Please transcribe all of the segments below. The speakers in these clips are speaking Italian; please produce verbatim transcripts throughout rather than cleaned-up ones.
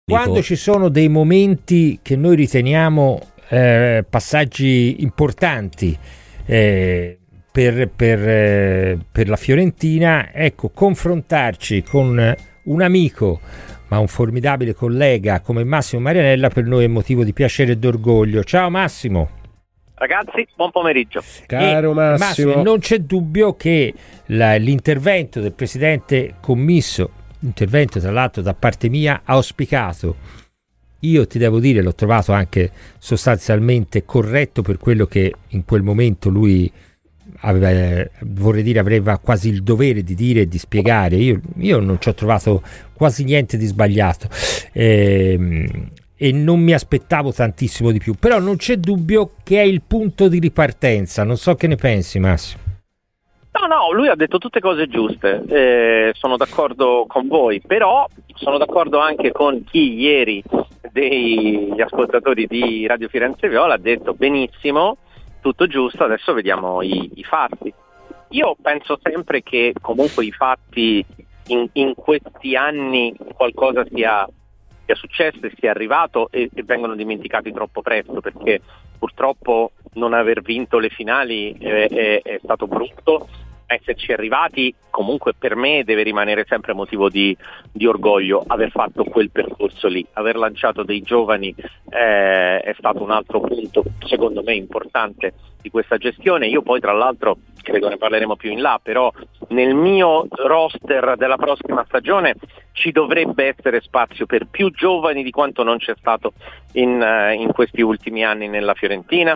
quando ci sono dei momenti che noi riteniamo eh, passaggi importanti eh, per, per, eh, per la Fiorentina, ecco, confrontarci con un amico ma un formidabile collega come Massimo Marianella per noi è motivo di piacere e d'orgoglio. Ciao Massimo. Ragazzi, buon pomeriggio. Caro Massimo. Massimo, non c'è dubbio che la, l'intervento del presidente commisso, intervento tra l'altro da parte mia auspicato, io ti devo dire l'ho trovato anche sostanzialmente corretto per quello che in quel momento lui aveva, vorrei dire aveva quasi il dovere di dire e di spiegare. Io, io non ci ho trovato quasi niente di sbagliato e, e non mi aspettavo tantissimo di più, però non c'è dubbio che è il punto di ripartenza. Non so che ne pensi, Massimo. No, no, lui ha detto tutte cose giuste, eh, sono d'accordo con voi, però sono d'accordo anche con chi ieri degli ascoltatori di Radio Firenze Viola ha detto benissimo, tutto giusto, adesso vediamo i, i fatti. Io penso sempre che comunque i fatti in, in questi anni qualcosa sia, sia successo e sia arrivato e, e vengono dimenticati troppo presto, perché purtroppo non aver vinto le finali è, è, è stato brutto. Esserci arrivati comunque per me deve rimanere sempre motivo di, di orgoglio. Aver fatto quel percorso lì, aver lanciato dei giovani eh, è stato un altro punto secondo me importante di questa gestione. Io poi tra l'altro, credo ne parleremo più in là, però nel mio roster della prossima stagione ci dovrebbe essere spazio per più giovani di quanto non c'è stato in, uh, in questi ultimi anni nella Fiorentina.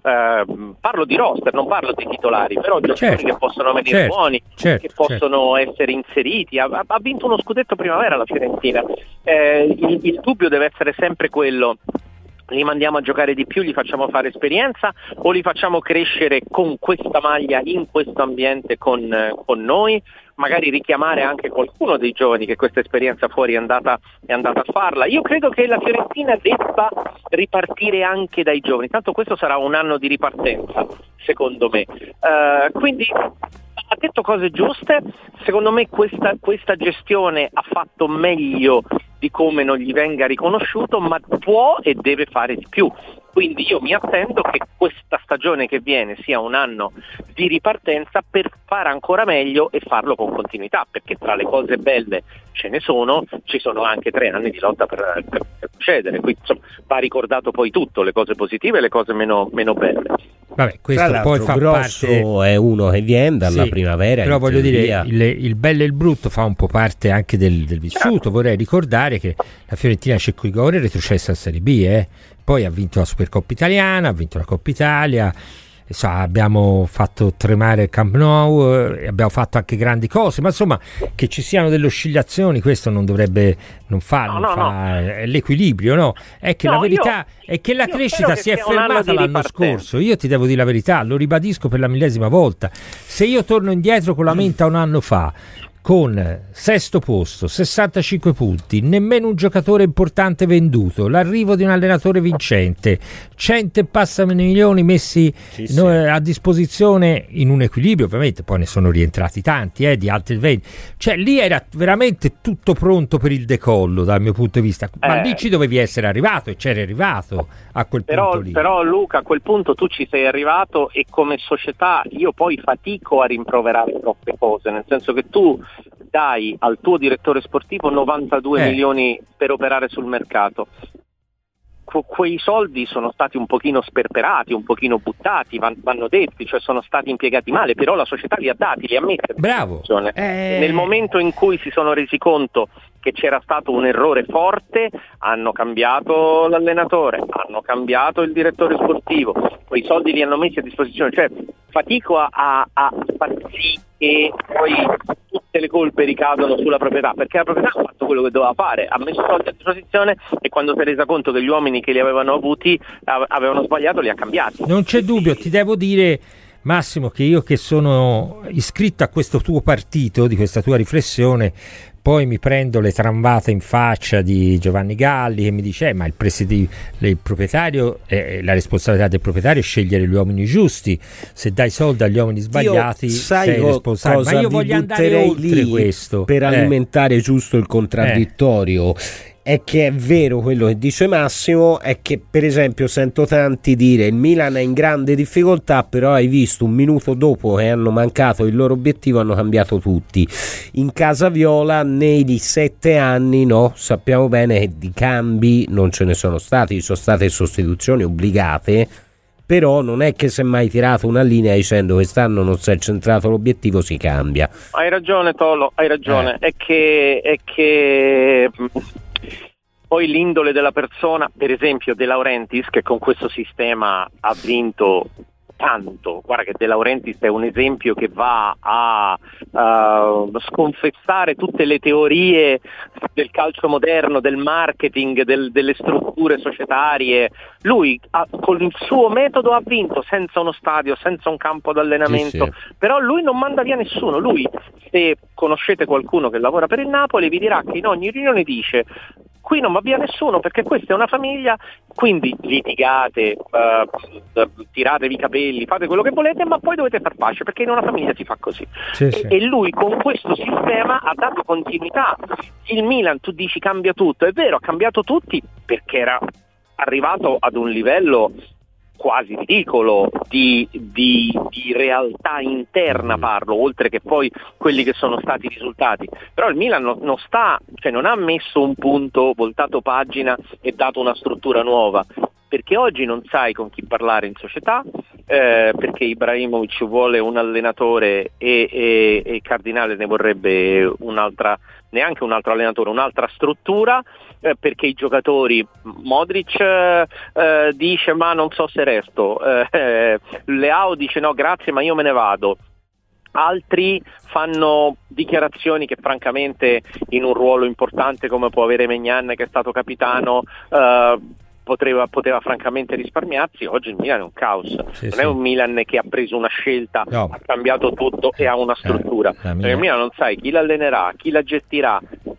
Uh, parlo di roster, non parlo di titolari, però giocatori certo, che possono venire certo, buoni, certo, che possono certo. essere inseriti. Ha, ha vinto uno scudetto primavera la Fiorentina. Eh, il, il dubbio deve essere sempre quello: li mandiamo a giocare di più, gli facciamo fare esperienza o li facciamo crescere con questa maglia, in questo ambiente con, eh, con noi, magari richiamare anche qualcuno dei giovani che questa esperienza fuori è andata, è andata a farla. Io credo che la Fiorentina debba ripartire anche dai giovani, tanto questo sarà un anno di ripartenza secondo me, uh, quindi ha detto cose giuste. Secondo me questa, questa gestione ha fatto meglio di come non gli venga riconosciuto, ma può e deve fare di più. Quindi io mi attendo che questa stagione che viene sia un anno di ripartenza per fare ancora meglio e farlo con continuità, perché tra le cose belle ce ne sono, ci sono anche tre anni di lotta per, per, per procedere. Quindi insomma, va ricordato poi tutto, le cose positive e le cose meno, meno belle. Vabbè, questo poi fa Grosso parte... è uno che viene dalla sì, primavera, però voglio teoria... dire il, il bello e il brutto fa un po' parte anche del, del vissuto. Certo. Vorrei ricordare che la Fiorentina Cecco-Igor è retrocessa a Serie B, eh? Poi ha vinto la Supercoppa Italiana, ha vinto la Coppa Italia, so, abbiamo fatto tremare il Camp Nou, eh, abbiamo fatto anche grandi cose, ma insomma che ci siano delle oscillazioni questo non dovrebbe non fa, no, non no, fa no. È l'equilibrio, no? È che no, la verità io, è che la crescita che si è fermata un l'anno scorso. Io ti devo dire la verità, lo ribadisco per la millesima volta. Se io torno indietro con la mente a un anno fa, con sesto posto, sessantacinque punti, nemmeno un giocatore importante venduto, l'arrivo di un allenatore vincente, cento e passa milioni messi sì, sì. a disposizione in un equilibrio, ovviamente poi ne sono rientrati tanti, eh, di altri venti, cioè lì era veramente tutto pronto per il decollo dal mio punto di vista, ma eh, lì ci dovevi essere arrivato e c'eri arrivato a quel però, punto lì. Però Luca, a quel punto tu ci sei arrivato e come società io poi fatico a rimproverare troppe cose, nel senso che tu dai al tuo direttore sportivo novantadue eh. milioni per operare sul mercato. Que- quei soldi sono stati un pochino sperperati, un pochino buttati, van- vanno detti, cioè sono stati impiegati male, però la società li ha dati, li ha messi. Bravo. Eh... Nel momento in cui si sono resi conto che c'era stato un errore forte, hanno cambiato l'allenatore, hanno cambiato il direttore sportivo, quei soldi li hanno messi a disposizione, cioè fatico a, a, a far sì che poi tutte le colpe ricadono sulla proprietà, perché la proprietà ha fatto quello che doveva fare, ha messo soldi a disposizione e quando si è resa conto che gli uomini che li avevano avuti avevano sbagliato li ha cambiati. Non c'è dubbio, ti devo dire Massimo che io che sono iscritto a questo tuo partito, di questa tua riflessione, poi mi prendo le tramvate in faccia di Giovanni Galli che mi dice eh, ma il, presidi- il proprietario eh, la responsabilità del proprietario è scegliere gli uomini giusti, se dai soldi agli uomini sbagliati io, sei co- responsabile, ma io voglio andare oltre questo per eh. alimentare giusto il contraddittorio. eh. è che è vero quello che dice Massimo, è che per esempio sento tanti dire il Milan è in grande difficoltà, però hai visto un minuto dopo che hanno mancato il loro obiettivo hanno cambiato tutti. In casa viola nei sette anni no, sappiamo bene che di cambi non ce ne sono stati, ci sono state sostituzioni obbligate, però non è che si è mai tirato una linea dicendo quest'anno non si è centrato l'obiettivo, si cambia. Hai ragione Tolo, hai ragione, eh. è che è che poi l'indole della persona, per esempio De Laurentiis, che con questo sistema ha vinto tanto, guarda che De Laurentiis è un esempio che va a uh, sconfessare tutte le teorie del calcio moderno, del marketing, del, delle strutture societarie. Lui ha, con il suo metodo ha vinto senza uno stadio, senza un campo d'allenamento, sì, sì. Però lui non manda via nessuno. Lui, se conoscete qualcuno che lavora per il Napoli, vi dirà che in ogni riunione dice: qui non va via nessuno perché questa è una famiglia, quindi litigate, uh, tiratevi i capelli, fate quello che volete, ma poi dovete far pace perché in una famiglia si fa così. Sì, e, sì. e lui con questo sistema ha dato continuità. Il Milan, tu dici, cambia tutto, è vero, ha cambiato tutti perché era arrivato ad un livello quasi ridicolo di, di, di realtà interna, parlo, oltre che poi quelli che sono stati i risultati. Però il Milan non, non sta, cioè non ha messo un punto, voltato pagina e dato una struttura nuova, perché oggi non sai con chi parlare in società, eh, perché Ibrahimovic vuole un allenatore e, e, e Cardinale ne vorrebbe un'altra, neanche un altro allenatore, un'altra struttura, eh, perché i giocatori, Modric eh, eh, dice ma non so se resto, eh, Leao dice no grazie ma io me ne vado. Altri fanno dichiarazioni che francamente in un ruolo importante come può avere Maignan, che è stato capitano, eh, Poteva, poteva francamente risparmiarsi. Oggi il Milan è un caos, sì, non sì. è un Milan che ha preso una scelta, no. ha cambiato tutto e ha una struttura, eh, perché il Milan non sai chi l'allenerà, chi la gestirà,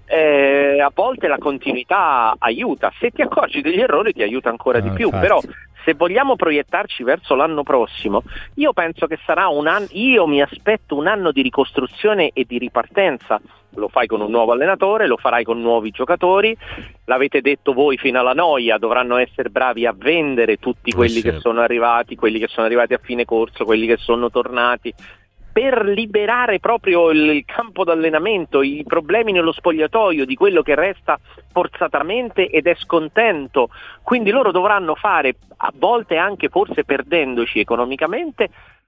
eh, a volte la continuità aiuta, se ti accorgi degli errori ti aiuta ancora no, di più, infatti. Però se vogliamo proiettarci verso l'anno prossimo, io penso che sarà un anno, io mi aspetto un anno di ricostruzione e di ripartenza. Lo fai con un nuovo allenatore, lo farai con nuovi giocatori, l'avete detto voi fino alla noia, dovranno essere bravi a vendere tutti quelli che sono arrivati, quelli che sono arrivati a fine corso, quelli che sono tornati, per liberare proprio il campo d'allenamento, i problemi nello spogliatoio di quello che resta forzatamente ed è scontento. Quindi loro dovranno fare, a volte anche forse perdendoci economicamente,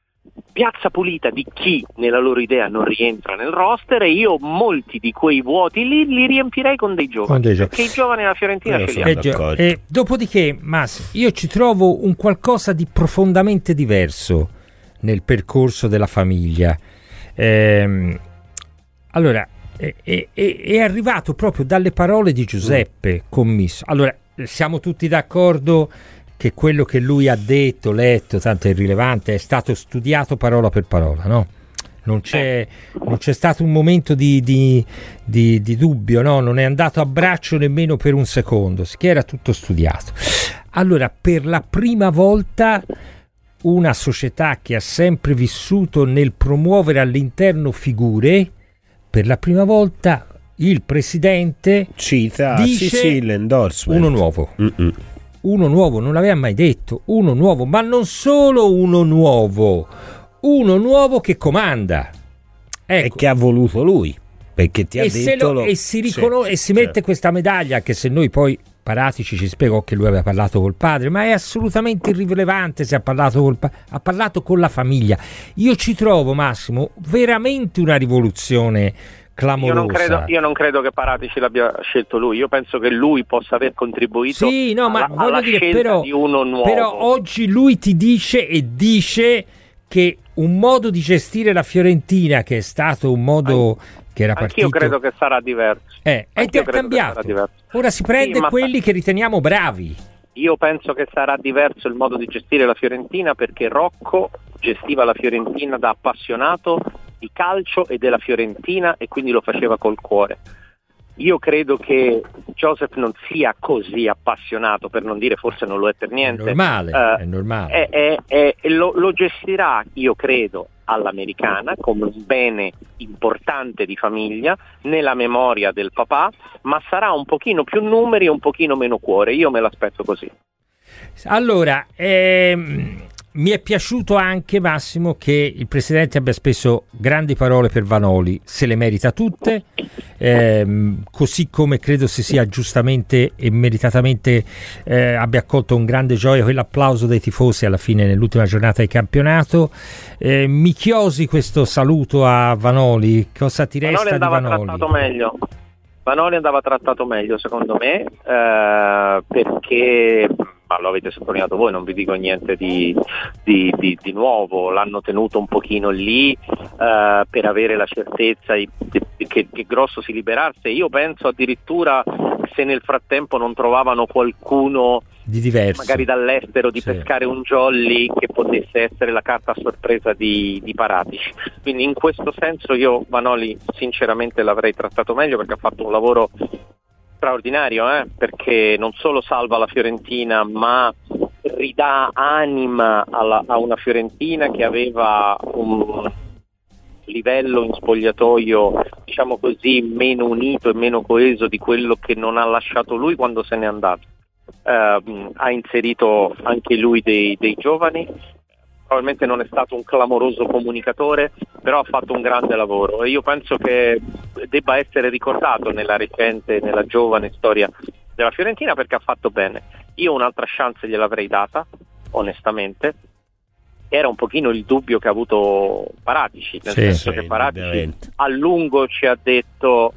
piazza pulita di chi nella loro idea non rientra nel roster, e io molti di quei vuoti lì li riempirei con dei giovani, con dei gio- perché i giovani alla Fiorentina ce li hanno. E, e dopodiché, Mas, io ci trovo un qualcosa di profondamente diverso nel percorso della famiglia. Ehm, allora è, è, è arrivato proprio dalle parole di Giuseppe mm. Commisso. Allora siamo tutti d'accordo che quello che lui ha detto, letto, tanto è irrilevante, è stato studiato parola per parola, no? Non c'è, non c'è stato un momento di, di, di, di dubbio, no? Non è andato a braccio nemmeno per un secondo, che era tutto studiato. Allora, per la prima volta una società che ha sempre vissuto nel promuovere all'interno figure, per la prima volta il presidente cita dice sì, sì, l'endorsement. Uno nuovo. Mm-mm. Uno nuovo, non l'aveva mai detto, uno nuovo, ma non solo uno nuovo, uno nuovo che comanda. Ecco. E che ha voluto lui, perché ti ha e detto... Lo, lo... E si, riconos- sì, e si mette certo. questa medaglia, anche se noi poi, Paratici ci spiegò che lui aveva parlato col padre, ma è assolutamente irrilevante se ha parlato col padre, ha parlato con la famiglia. Io ci trovo, Massimo, veramente una rivoluzione clamorosa. Io non credo, io non credo che Paratici l'abbia scelto lui, io penso che lui possa aver contribuito sì, no, ma alla, voglio alla dire, scelta però, di uno nuovo. Però oggi lui ti dice e dice che un modo di gestire la Fiorentina, che è stato un modo An- che era partito... Anch'io credo che sarà diverso. Eh, è cambiato. Ora si prende sì, quelli sa... che riteniamo bravi. Io penso che sarà diverso il modo di gestire la Fiorentina, perché Rocco gestiva la Fiorentina da appassionato di calcio e della Fiorentina, e quindi lo faceva col cuore. Io credo che Joseph non sia così appassionato, per non dire forse non lo è per niente. È normale, uh, è normale. È, è, è, lo, lo gestirà, io credo, all'americana, come un bene importante di famiglia, nella memoria del papà, ma sarà un pochino più numeri e un pochino meno cuore, io me l'aspetto così. Allora, ehm... mi è piaciuto anche, Massimo, che il Presidente abbia speso grandi parole per Vanoli, se le merita tutte, ehm, così come credo si sia giustamente e meritatamente eh, abbia accolto con grande gioia quell'applauso dei tifosi alla fine nell'ultima giornata di campionato. Eh, mi chiosi questo saluto a Vanoli, cosa ti resta Vanoli di andava Vanoli? trattato meglio. Vanoli andava trattato meglio secondo me, eh, perché, ma lo avete sottolineato voi, non vi dico niente di, di, di, di nuovo, l'hanno tenuto un pochino lì eh, per avere la certezza di, di, che, che Grosso si liberasse. Io penso addirittura se nel frattempo non trovavano qualcuno di diverso, magari dall'estero, di sì. pescare un jolly che potesse essere la carta a sorpresa di, di Paratici. Quindi in questo senso io Vanoli sinceramente l'avrei trattato meglio, perché ha fatto un lavoro straordinario, eh? perché non solo salva la Fiorentina, ma ridà anima alla, a una Fiorentina che aveva un livello in spogliatoio, diciamo così, meno unito e meno coeso di quello che non ha lasciato lui quando se n'è andato. Uh, ha inserito anche lui dei, dei giovani, probabilmente non è stato un clamoroso comunicatore, però ha fatto un grande lavoro e io penso che debba essere ricordato nella recente, nella giovane storia della Fiorentina, perché ha fatto bene. Io un'altra chance gliel'avrei data, onestamente. Era un pochino il dubbio che ha avuto Paratici, nel sì, senso sì, che Paratici a lungo ci ha detto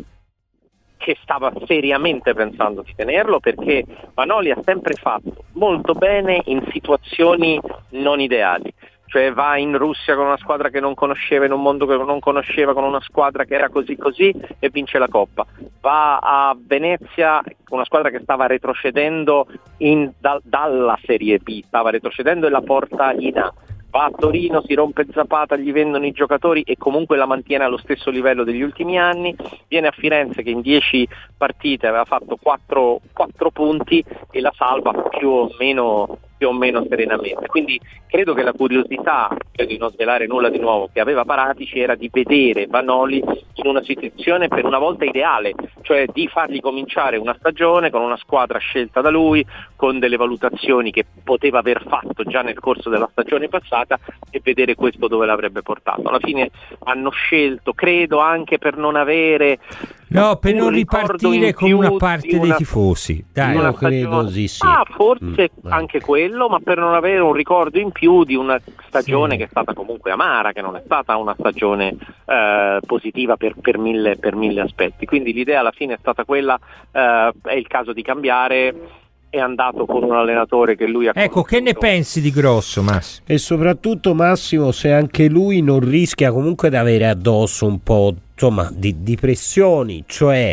che stava seriamente pensando di tenerlo, perché Vanoli ha sempre fatto molto bene in situazioni non ideali, cioè va in Russia con una squadra che non conosceva, in un mondo che non conosceva, con una squadra che era così così e vince la Coppa, va a Venezia con una squadra che stava retrocedendo in, da, dalla Serie B, stava retrocedendo e la porta in A, va a Torino, si rompe Zapata, gli vendono i giocatori e comunque la mantiene allo stesso livello degli ultimi anni, viene a Firenze che in dieci partite aveva fatto quattro punti e la salva più o meno più o meno serenamente. Quindi credo che la curiosità, credo di non svelare nulla di nuovo, che aveva Paratici era di vedere Vanoli in una situazione per una volta ideale, cioè di fargli cominciare una stagione con una squadra scelta da lui, con delle valutazioni che poteva aver fatto già nel corso della stagione passata e vedere questo dove l'avrebbe portato. Alla fine hanno scelto, credo anche per non avere no, per non ripartire con una parte una, dei tifosi, dai, io credo sì, sì. Ah, forse mm, anche quello, ma per non avere un ricordo in più di una stagione sì. che è stata comunque amara, che non è stata una stagione eh, positiva per, per, mille, per mille aspetti. Quindi l'idea alla fine è stata quella, eh, è il caso di cambiare, è andato con un allenatore che lui ha ecco, che ne pensi di Grosso, Massimo? E soprattutto, Massimo, se anche lui non rischia comunque di avere addosso un po', insomma, di, di pressioni, cioè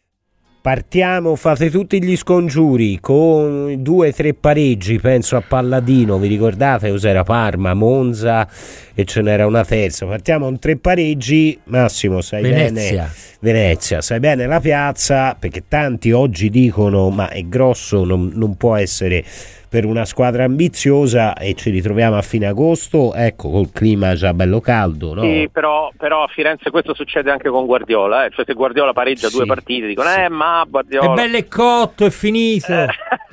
partiamo, fate tutti gli scongiuri con due o tre pareggi, penso a Palladino, vi ricordate cos'era? Parma, Monza e ce n'era una terza, partiamo con tre pareggi, Massimo, sai Venezia. bene Venezia, sai bene la piazza, perché tanti oggi dicono ma è Grosso, non, non può essere per una squadra ambiziosa, e ci ritroviamo a fine agosto, ecco, col clima già bello caldo, no? Sì, però, però a Firenze questo succede anche con Guardiola, eh? Cioè se Guardiola pareggia sì, due partite dicono sì. eh ma Guardiola è bello, è cotto, è finito eh.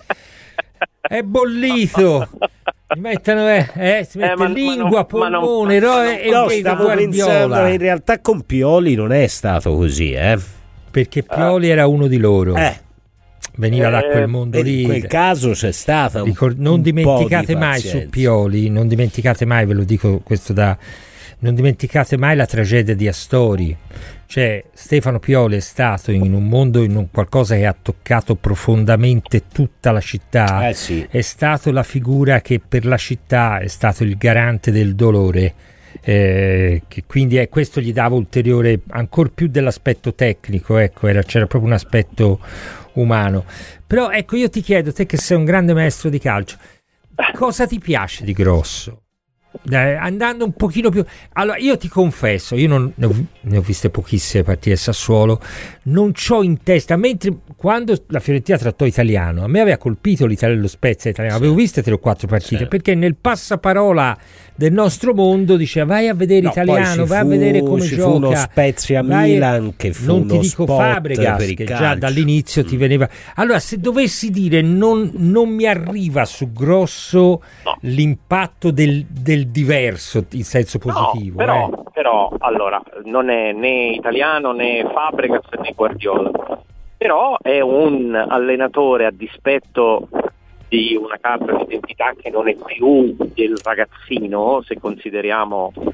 è bollito, si mettono eh, eh, si mette eh, ma, lingua, ma non, polmone ma non, no, e no, stavo pensando che in realtà con Pioli non è stato così, eh? Perché Pioli eh. era uno di loro, eh veniva eh, da quel mondo lì. In quel caso c'è stata un, Ricor- non un dimenticate po' di mai su Pioli, non dimenticate mai, ve lo dico questo da non dimenticate mai la tragedia di Astori. Cioè Stefano Pioli è stato in un mondo, in un qualcosa che ha toccato profondamente tutta la città, eh sì. È stato la figura che per la città è stato il garante del dolore, eh, che quindi è, questo gli dava ulteriore, ancor più dell'aspetto tecnico, ecco, era, c'era proprio un aspetto umano. Però ecco, io ti chiedo, te che sei un grande maestro di calcio, cosa ti piace di Grosso? eh, andando un pochino più. Allora, io ti confesso, io non ne ho, ne ho viste pochissime partite del Sassuolo, non c'ho in testa, mentre quando la Fiorentina trattò Italiano, a me aveva colpito l'Italia, lo Spezia italiano, sì. Avevo viste tre o quattro partite, sì. Perché nel passaparola del nostro mondo diceva vai a vedere no, Italiano, vai fu, a vedere come ci gioca. Fu uno Spezia vai, Milan che fu non uno ti dico spot Fabregas per il che calcio. Già dall'inizio mm. ti veniva. Allora, se dovessi dire non, non mi arriva su grosso no. l'impatto del, del diverso in senso positivo. No, però, eh. però allora non è né Italiano né Fabregas né Guardiola, però è un allenatore a dispetto di una carta d'identità che non è più del ragazzino, se consideriamo uh,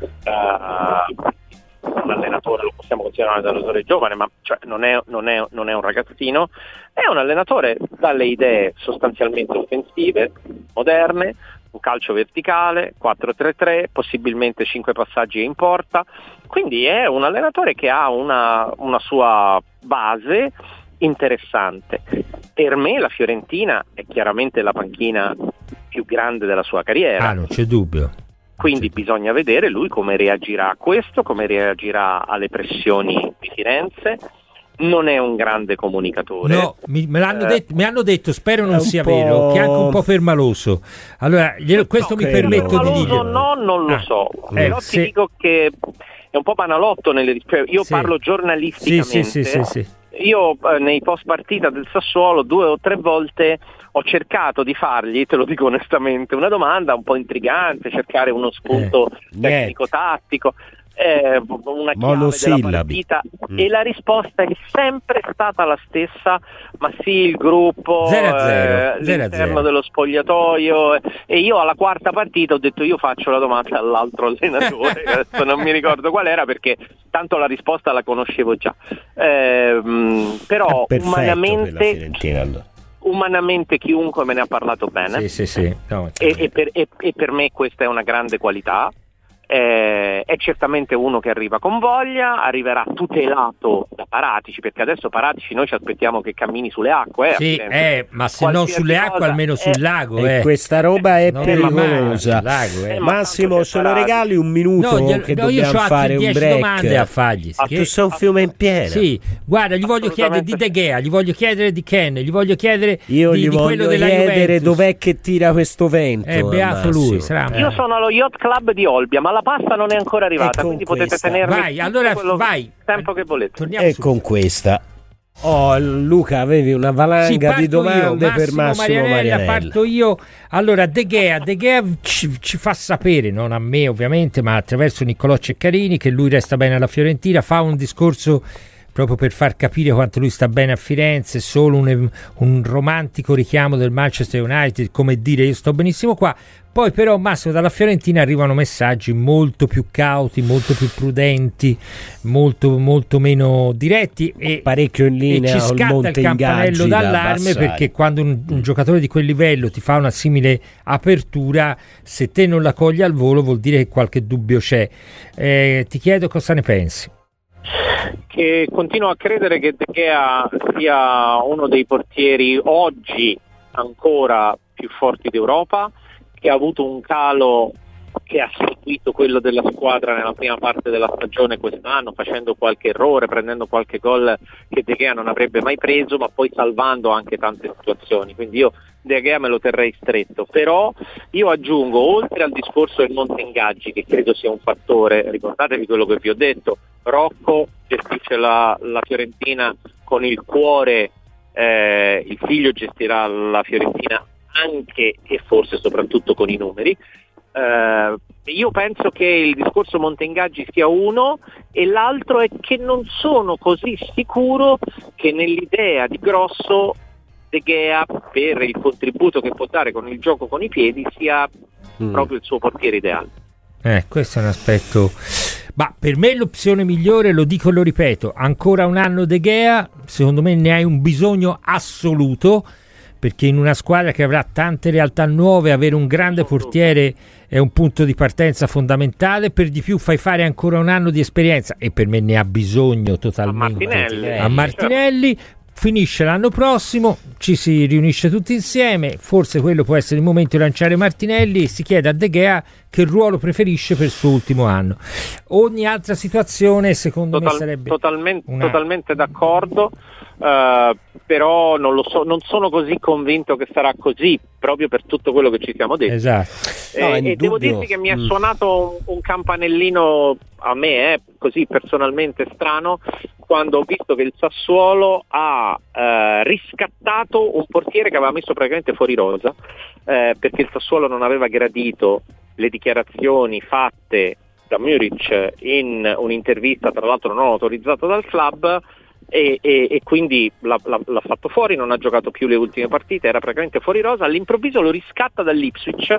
un allenatore, lo possiamo considerare un allenatore giovane, ma cioè non, è, non, è, non è un ragazzino, è un allenatore dalle idee sostanzialmente offensive, moderne, un calcio verticale, quattro tre tre, possibilmente cinque passaggi in porta, quindi è un allenatore che ha una, una sua base interessante. Per me la Fiorentina è chiaramente la panchina più grande della sua carriera. Ah, non c'è dubbio. Quindi c'è. Bisogna vedere lui come reagirà a questo, come reagirà alle pressioni di Firenze. Non è un grande comunicatore. No, mi, me l'hanno eh, detto, mi hanno detto, spero non sia po'... vero, che è anche un po' permaloso. Allora, glielo, questo no, mi permetto di dire. No, non lo ah, so. Eh, Però se... ti dico che è un po' banalotto nelle risposte. Io sì. parlo giornalisticamente. Sì, sì, sì, sì, sì. Io eh, nei post partita del Sassuolo due o tre volte ho cercato di fargli, te lo dico onestamente, una domanda un po' intrigante, cercare uno spunto eh, tecnico-tattico, eh, una chiave della partita mm. e la risposta è sempre stata la stessa, ma sì, il gruppo, zero a zero, eh, zero l'interno a zero. dello spogliatoio, e io alla quarta partita ho detto io faccio la domanda all'altro allenatore, adesso non mi ricordo qual era perché tanto la risposta la conoscevo già, eh, però umanamente umanamente chiunque me ne ha parlato bene, sì, sì, sì. No, e, e, per, e, e per me questa è una grande qualità. Eh, è certamente uno che arriva con voglia, arriverà tutelato da Paratici, perché adesso Paratici noi ci aspettiamo che cammini sulle acque, eh, sì, eh, ma se non sulle acque almeno sul lago, eh. eh. Questa roba è non pericolosa. Lago, eh. Massimo, se lo regali un minuto, no, che no, dobbiamo fare un break, domande a fargli. Ah, tu sei un fiume in piena. Sì, guarda, gli voglio chiedere di De Gea, gli voglio chiedere di Ken, gli voglio chiedere io di, gli di voglio quello della chiedere Juventus. Dov'è che tira questo vento. È beato lui, sarà. Io sono allo Yacht Club di Olbia, ma la pasta non è ancora arrivata, quindi potete questa. tenermi vai, allora vai tempo che volete. Torniamo e su. con questa oh Luca avevi una valanga sì, di domande io, per Massimo Marianella, Marianella. Parto io. Allora De Gea, De Gea ci, ci fa sapere, non a me ovviamente, ma attraverso Niccolò Ceccarini, che lui resta bene alla Fiorentina, fa un discorso proprio per far capire quanto lui sta bene a Firenze, solo un, un romantico richiamo del Manchester United, come dire io sto benissimo qua. Poi però Massimo, dalla Fiorentina arrivano messaggi molto più cauti, molto più prudenti, molto molto meno diretti e parecchio in linea e ci scatta il campanello d'allarme, perché quando un, un giocatore di quel livello ti fa una simile apertura, se te non la cogli al volo vuol dire che qualche dubbio c'è. Eh, ti chiedo cosa ne pensi. Che continuo a credere che De Gea sia uno dei portieri oggi ancora più forti d'Europa, che ha avuto un calo che ha seguito quello della squadra nella prima parte della stagione quest'anno, facendo qualche errore, prendendo qualche gol che De Gea non avrebbe mai preso, ma poi salvando anche tante situazioni. Quindi io De Gea me lo terrei stretto, però io aggiungo, oltre al discorso del monte ingaggi, che credo sia un fattore, ricordatevi quello che vi ho detto, Rocco gestisce la, la Fiorentina con il cuore, eh, il figlio gestirà la Fiorentina anche e forse soprattutto con i numeri. Uh, io penso che il discorso monte ingaggi sia uno, e l'altro è che non sono così sicuro che nell'idea di Grosso De Gea, per il contributo che può dare con il gioco con i piedi, sia mm. proprio il suo portiere ideale. Eh, questo è un aspetto, ma per me l'opzione migliore, lo dico e lo ripeto, ancora un anno De Gea, secondo me ne hai un bisogno assoluto, perché in una squadra che avrà tante realtà nuove avere un grande portiere è un punto di partenza fondamentale. Per di più fai fare ancora un anno di esperienza, e per me ne ha bisogno totalmente a Martinelli, a Martinelli finisce l'anno prossimo, ci si riunisce tutti insieme, forse quello può essere il momento di lanciare Martinelli e si chiede a De Gea che ruolo preferisce per il suo ultimo anno. Ogni altra situazione secondo Total, me sarebbe totalmente, una... totalmente d'accordo, uh, però non lo so, non sono così convinto che sarà così, proprio per tutto quello che ci siamo detti. Esatto. Eh, No, e devo dirti che mi è suonato un, un campanellino a me, eh, così personalmente strano, quando ho visto che il Sassuolo ha eh, riscattato un portiere che aveva messo praticamente fuori rosa, eh, perché il Sassuolo non aveva gradito le dichiarazioni fatte da Muric in un'intervista, tra l'altro non autorizzata dal club, e, e, e quindi l'ha, l'ha, l'ha fatto fuori, non ha giocato più le ultime partite, era praticamente fuori rosa, all'improvviso lo riscatta dall'Ipswich.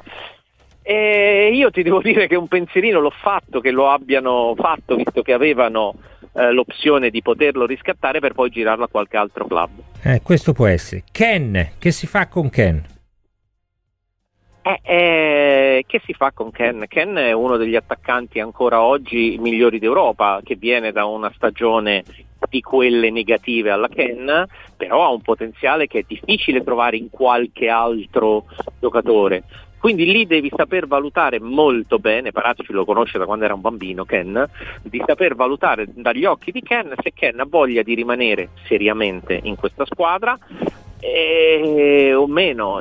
E io ti devo dire che un pensierino l'ho fatto, che lo abbiano fatto, visto che avevano eh, l'opzione di poterlo riscattare per poi girarlo a qualche altro club. Eh, questo può essere. Ken, che si fa con Ken? Eh, eh, che si fa con Ken? Ken è uno degli attaccanti ancora oggi migliori d'Europa, che viene da una stagione di quelle negative alla Ken, però ha un potenziale che è difficile trovare in qualche altro giocatore. Quindi lì devi saper valutare molto bene, Paratici lo conosce da quando era un bambino, Ken, di saper valutare dagli occhi di Ken se Ken ha voglia di rimanere seriamente in questa squadra eh, o meno.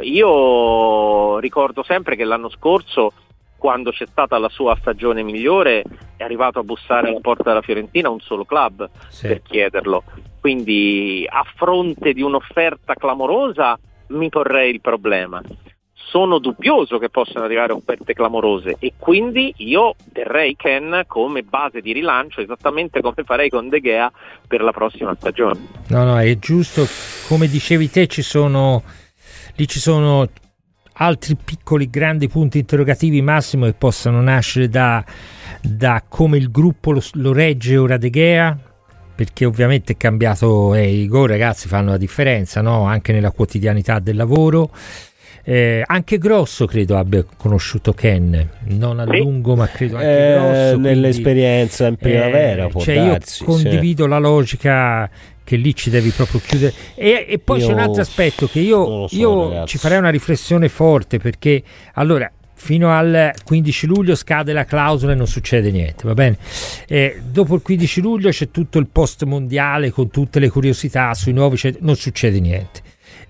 Io ricordo sempre che l'anno scorso, quando c'è stata la sua stagione migliore, è arrivato a bussare alla porta della Fiorentina un solo club sì. per chiederlo. Quindi a fronte di un'offerta clamorosa mi porrei il problema. Sono dubbioso che possano arrivare offerte clamorose e quindi io terrei Ken come base di rilancio, esattamente come farei con De Gea per la prossima stagione. No, no, è giusto, come dicevi te, ci sono lì ci sono altri piccoli grandi punti interrogativi, Massimo, che possano nascere da, da come il gruppo lo, lo regge ora De Gea, perché ovviamente è cambiato, eh, i gol ragazzi fanno la differenza, no? Anche nella quotidianità del lavoro. Eh, anche Grosso credo abbia conosciuto Ken, non a lungo, ma credo anche eh, Grosso, nell'esperienza in primavera, eh, può cioè darsi, io condivido sì. la logica che lì ci devi proprio chiudere e, e poi io, c'è un altro aspetto che io, so, io ci farei una riflessione forte, perché allora fino al quindici luglio scade la clausola e non succede niente, va bene? Eh, dopo il quindici luglio c'è tutto il post mondiale con tutte le curiosità sui nuovi, non succede niente.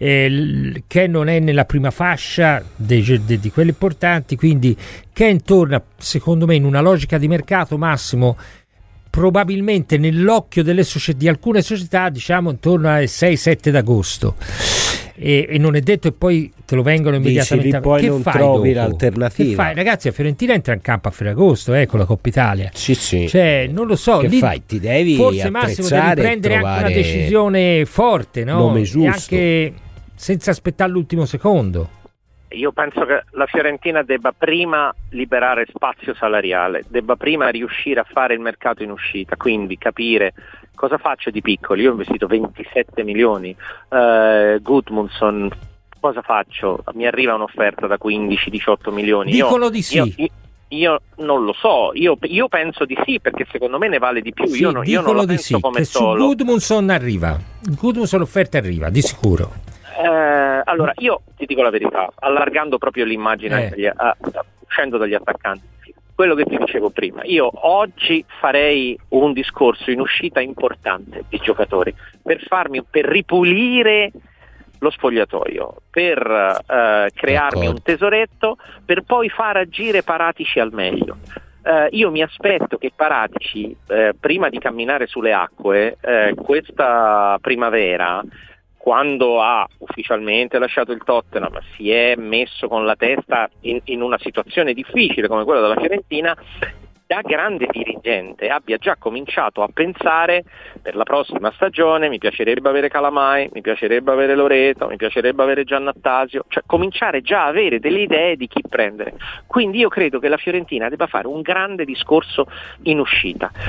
Eh, Ken non è nella prima fascia dei, de, di quelli importanti, quindi Ken torna secondo me in una logica di mercato, Massimo, probabilmente nell'occhio delle socie- di alcune società, diciamo intorno al sei sette d'agosto, e, e non è detto che poi te lo vengono immediatamente. Dici, poi che non fai trovi dopo? l'alternativa. Che fai? Ragazzi, a Fiorentina entra in campo a Ferragosto eh, con la Coppa Italia. Sì, sì. Cioè, non lo so. Che lì fai? Ti devi forse Massimo devi prendere anche una decisione forte, no? Nome giusto. E anche senza aspettare l'ultimo secondo. Io penso che la Fiorentina debba prima liberare spazio salariale, debba prima riuscire a fare il mercato in uscita, quindi capire cosa faccio di piccoli. Io ho investito ventisette milioni, uh, Gudmundsson, cosa faccio? Mi arriva un'offerta da quindici diciotto milioni. Dicono io, di sì. Io, io, io non lo so, io, io penso di sì, perché secondo me ne vale di più. Sì, io, no, io non la di penso sì, come che solo. Su Gudmundsson arriva, Gudmundsson l'offerta arriva, di sicuro. Eh, allora io ti dico la verità, allargando proprio l'immagine, eh. dagli, uh, uscendo dagli attaccanti, quello che ti dicevo prima, io oggi farei un discorso in uscita importante di giocatori per farmi, per ripulire lo spogliatoio, per uh, crearmi un tesoretto, per poi far agire Paratici al meglio. Uh, io mi aspetto che Paratici, uh, prima di camminare sulle acque, uh, questa primavera, quando ha ufficialmente lasciato il Tottenham, si è messo con la testa in, in una situazione difficile come quella della Fiorentina, da grande dirigente abbia già cominciato a pensare per la prossima stagione: mi piacerebbe avere Calamai, mi piacerebbe avere Loreto, mi piacerebbe avere Giannattasio, cioè cominciare già a avere delle idee di chi prendere. Quindi io credo che la Fiorentina debba fare un grande discorso in uscita,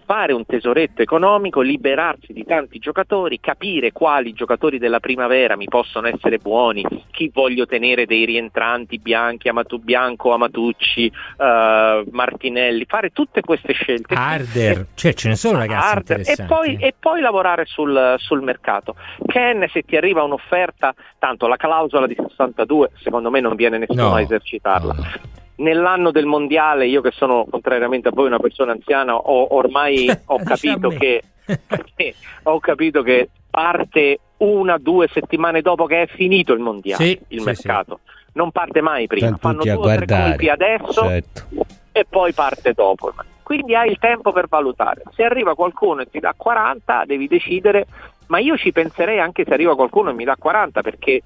fare un tesoretto economico, liberarsi di tanti giocatori, capire quali giocatori della primavera mi possono essere buoni, chi voglio tenere dei rientranti, Bianchi, Amatu, Bianco, Amatucci, uh, Martinelli, fare tutte queste scelte. Harder, e, cioè ce ne sono ragazzi Harder, interessanti. E poi, e poi lavorare sul, sul mercato. Ken, se ti arriva un'offerta, tanto la clausola di sessantadue secondo me non viene nessuno no, a esercitarla. No. Nell'anno del mondiale, io che sono contrariamente a voi una persona anziana, ho ormai ho capito che, che ho capito che parte una due settimane dopo che è finito il mondiale, sì, il sì, mercato sì. Non parte mai prima, Stanno fanno tutti due o tre colpi adesso, certo. E poi parte dopo, quindi hai il tempo per valutare. Se arriva qualcuno e ti dà quaranta, devi decidere, ma io ci penserei anche se arriva qualcuno e mi dà quaranta, perché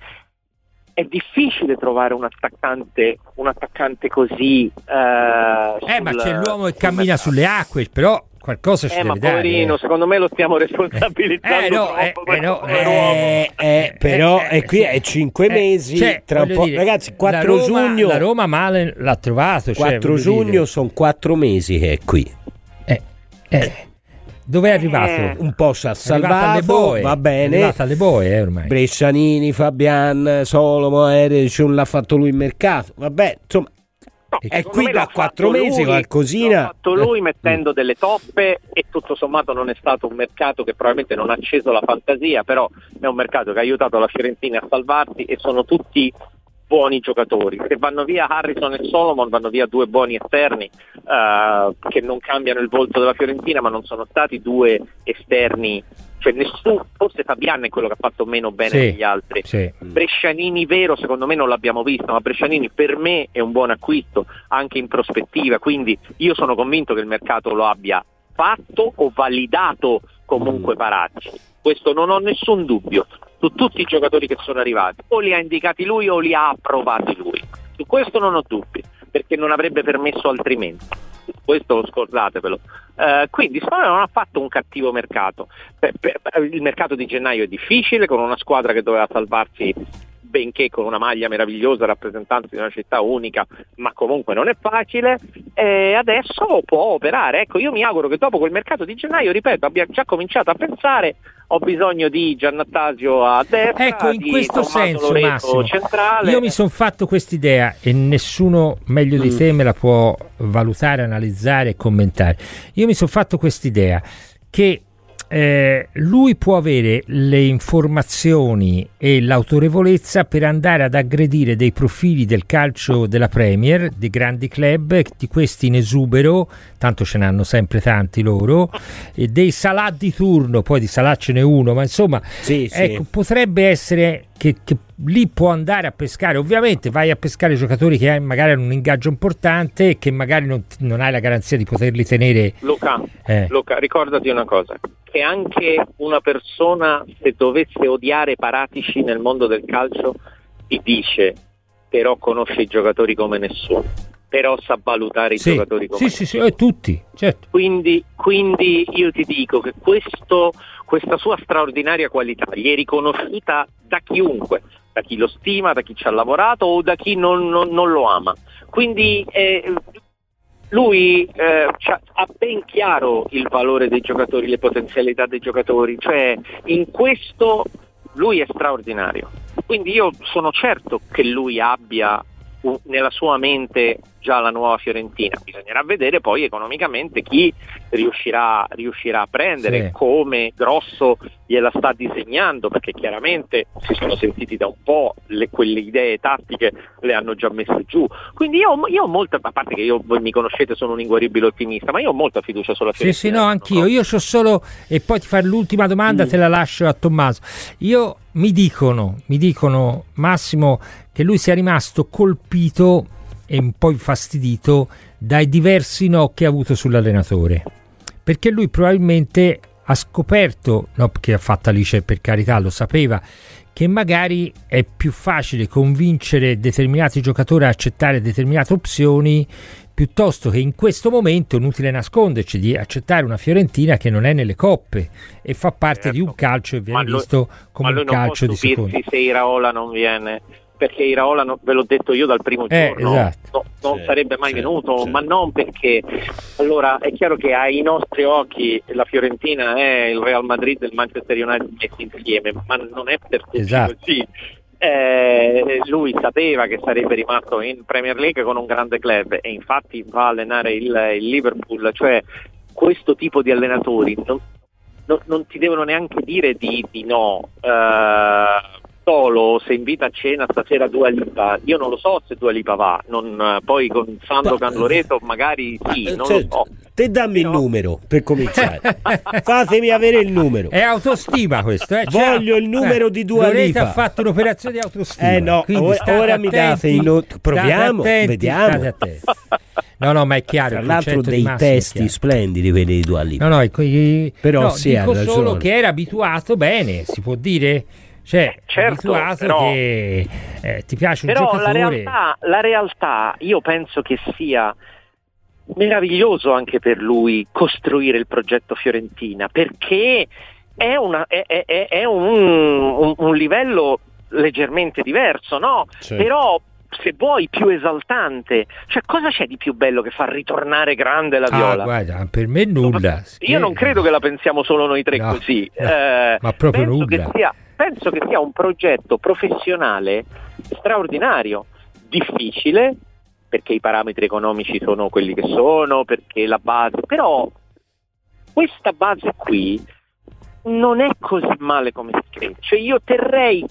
è difficile trovare un attaccante un attaccante così eh, eh sul, ma c'è l'uomo che cammina mercato. Sulle acque, però qualcosa ci eh, deve ma poverino, dare. secondo me lo stiamo responsabilizzando eh, no, troppo, eh, no, eh, eh, però eh, eh, qui è cinque eh, mesi cioè, tra un po', dire, ragazzi, quattro la Roma, giugno la Roma male l'ha trovato, quattro cioè, giugno sono quattro mesi che è qui. eh, eh. Dove è arrivato? Eh, un po' si è salvato, va bene. È arrivato alle boe eh, ormai. Brescianini, Fabian, Solomo, Erecium l'ha fatto lui in mercato. Vabbè, insomma, no, è qui da quattro mesi qualcosina. L'ha fatto lui mettendo delle toppe e tutto sommato non è stato un mercato che probabilmente non ha acceso la fantasia, però è un mercato che ha aiutato la Fiorentina a salvarsi e sono tutti buoni giocatori. Se vanno via Harrison e Solomon, vanno via due buoni esterni uh, che non cambiano il volto della Fiorentina, ma non sono stati due esterni, cioè nessuno, forse Fabian è quello che ha fatto meno bene sì, degli altri. Sì. Brescianini vero secondo me non l'abbiamo visto, ma Brescianini per me è un buon acquisto anche in prospettiva, quindi io sono convinto che il mercato lo abbia fatto o validato comunque Paratici. Questo non ho nessun dubbio. Su tutti i giocatori che sono arrivati, o li ha indicati lui o li ha approvati lui. Su questo non ho dubbi, perché non avrebbe permesso altrimenti. Su questo scordatevelo. Uh, quindi secondo me non ha fatto un cattivo mercato. Per, per, il mercato di gennaio è difficile, con una squadra che doveva salvarsi, benché con una maglia meravigliosa, rappresentante di una città unica, ma comunque non è facile, e adesso può operare. Ecco, io mi auguro che dopo quel mercato di gennaio, ripeto, abbia già cominciato a pensare: ho bisogno di Giannattasio a destra, ecco, in di questo Tommaso senso, Loreto Massimo, centrale. Io mi sono fatto quest'idea e nessuno meglio di mm. te me la può valutare, analizzare e commentare. Io mi sono fatto quest'idea che Eh, lui può avere le informazioni e l'autorevolezza per andare ad aggredire dei profili del calcio della Premier, dei grandi club, di questi in esubero, tanto ce n'hanno sempre tanti loro, e dei Salah di turno, poi di Salah ce n'è uno, ma insomma sì, ecco, sì. potrebbe essere che, che lì può andare a pescare. Ovviamente vai a pescare giocatori che hai, magari hanno un ingaggio importante e che magari non, non hai la garanzia di poterli tenere. Luca, eh. Luca, ricordati una cosa, che anche una persona, se dovesse odiare Paratici nel mondo del calcio, ti dice però conosce i giocatori come nessuno, però sa valutare i sì, giocatori come sì, nessuno. sì, sì, eh, tutti, certo. Quindi, quindi io ti dico che questo, questa sua straordinaria qualità gli è riconosciuta da chiunque, da chi lo stima, da chi ci ha lavorato o da chi non, non, non lo ama. Quindi eh, lui eh, ha ben chiaro il valore dei giocatori, le potenzialità dei giocatori, cioè in questo lui è straordinario. Quindi io sono certo che lui abbia un, nella sua mente già la nuova Fiorentina. Bisognerà vedere poi economicamente chi riuscirà, riuscirà a prendere, sì. come Grosso gliela sta disegnando, perché chiaramente si sono sentiti da un po', le, quelle idee tattiche le hanno già messe giù. Quindi io, io ho molta, a parte che io, voi mi conoscete, sono un inguaribile ottimista, ma io ho molta fiducia sulla Fiorentina. Sì, sì, no, anch'io. Io c'ho solo, e poi ti fare l'ultima domanda, mm. te la lascio a Tommaso. Io mi dicono, mi dicono Massimo, che lui sia rimasto colpito e un po' infastidito dai diversi no che ha avuto sull'allenatore, perché lui probabilmente ha scoperto, no, che ha fatto Alice, per carità, lo sapeva, che magari è più facile convincere determinati giocatori a accettare determinate opzioni piuttosto che in questo momento, inutile nasconderci, di accettare una Fiorentina che non è nelle coppe e fa parte certo. di un calcio che viene ma lui, visto come un calcio di secondo. Se Iraola non viene perché Iraola, no, ve l'ho detto io dal primo eh, giorno, esatto. no, non sì, sarebbe mai sì, venuto, sì. ma non perché, allora è chiaro che ai nostri occhi la Fiorentina è il Real Madrid e il Manchester United messi insieme, ma non è per tutti Esatto. così. Eh, lui sapeva che sarebbe rimasto in Premier League con un grande club e infatti va a allenare il, il Liverpool, cioè questo tipo di allenatori non, non, non ti devono neanche dire di, di no. Uh, Solo se invita a cena stasera Dua Lipa, io non lo so se Dua Lipa va, non, poi con Sandokan Loreto magari sì, non cioè, lo so. Te dammi Però... il numero per cominciare. Fatemi avere il numero. È autostima questo, eh? Voglio il numero eh, di Dua Loreto Lipa. ha fatto un'operazione di autostima. Eh no, quindi ora, ora mi date il no... proviamo, attenti, vediamo. state attenti. No, no, ma è chiaro. Tra il l'altro concetto di dei massimo è testi chiaro. splendidi quelli di Dua Lipa. No, no, i- Però no, sì, ha dico ragione. solo che era abituato bene, si può dire. Cioè, Certo, abituato però- che eh, ti piace un Però la giocatore. realtà, la realtà io penso che sia meraviglioso anche per lui costruire il progetto Fiorentina, perché è, una, è, è, è un, un, un livello leggermente diverso, no? Sì. Però se vuoi più esaltante, cioè cosa c'è di più bello che far ritornare grande la Ah, Viola? guarda, per me nulla. Io non credo che la pensiamo solo noi tre No, così, no, eh, ma proprio penso nulla. che sia, penso che sia un progetto professionale straordinario, difficile, perché i parametri economici sono quelli che sono, perché la base, però questa base qui non è così male come si crede, cioè io terrei,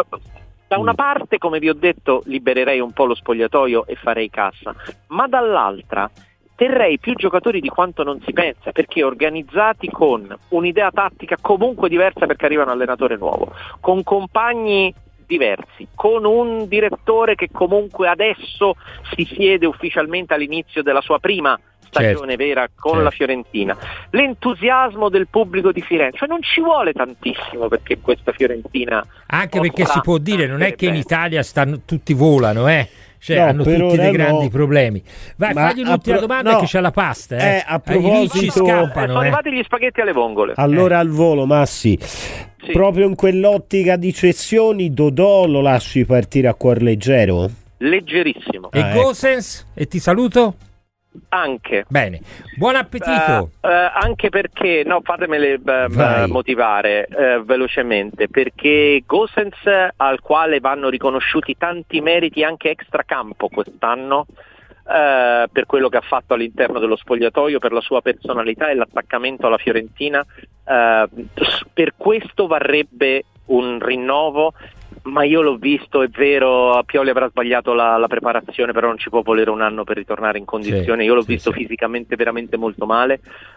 da una parte, come vi ho detto, libererei un po' lo spogliatoio e farei cassa, ma dall'altra terrei più giocatori di quanto non si pensa, perché organizzati con un'idea tattica comunque diversa perché arriva un allenatore nuovo, con compagni diversi, con un direttore che comunque adesso si siede ufficialmente all'inizio della sua prima stagione Certo, vera con certo. la Fiorentina, l'entusiasmo del pubblico di Firenze, cioè non ci vuole tantissimo perché questa Fiorentina Anche possa perché si può dire, non è che in bene. Italia stanno, tutti volano, eh? Cioè, No, hanno per tutti ora dei grandi no. problemi. Vai, Ma fagli a l'ultima pro- domanda no. che c'è la pasta. Eh, Eh, a I ricci proposito- Eh, scappano. sono eh. arrivati gli spaghetti alle vongole. Allora al volo, Massi, Sì. proprio in quell'ottica di cessioni, Dodò lo lasci partire a cuor leggero? Leggerissimo. E Ah, ecco. Gosens? E ti saluto? Anche. Bene, buon appetito. Eh, eh, anche perché, no, fatemele eh, Vai. motivare eh, velocemente, perché Gosens, al quale vanno riconosciuti tanti meriti anche extracampo quest'anno, eh, per quello che ha fatto all'interno dello spogliatoio, per la sua personalità e l'attaccamento alla Fiorentina, eh, per questo varrebbe un rinnovo. Ma io l'ho visto, è vero, Pioli avrà sbagliato la, la preparazione, però non ci può volere un anno per ritornare in condizione. Sì, io l'ho sì, visto sì. fisicamente veramente molto male.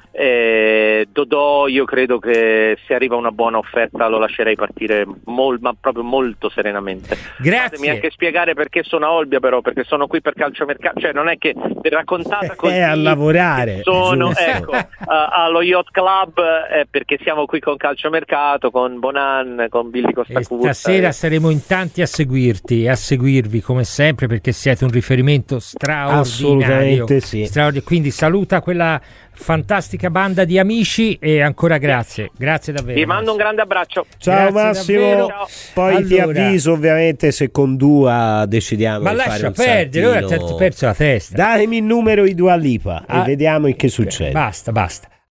Eh, Dodò, io credo che se arriva una buona offerta lo lascerei partire mol, ma proprio molto serenamente. Grazie. Fatemi anche spiegare perché sono a Olbia, però, perché sono qui per calciomercato, cioè non è che raccontata così È a lavorare, sono, giusto. ecco, uh, allo Yacht Club, eh, perché siamo qui con calciomercato, con Bonan, con Billy E Costacurta. stasera saremo in tanti a seguirti e a seguirvi come sempre, perché siete un riferimento straordinario. Assolutamente sì. Straordinario. Quindi saluta quella fantastica banda di amici e ancora grazie. Grazie davvero. Vi mando un grande abbraccio. Ciao Grazie Massimo, davvero. Ciao. poi ti Allora- avviso ovviamente se con Dua decidiamo Ma di fare lascia un perdere, ora ti saltino. hai perso la testa. Datemi il numero di Dua Lipa Ah, e vediamo in che ok, succede. Basta, basta.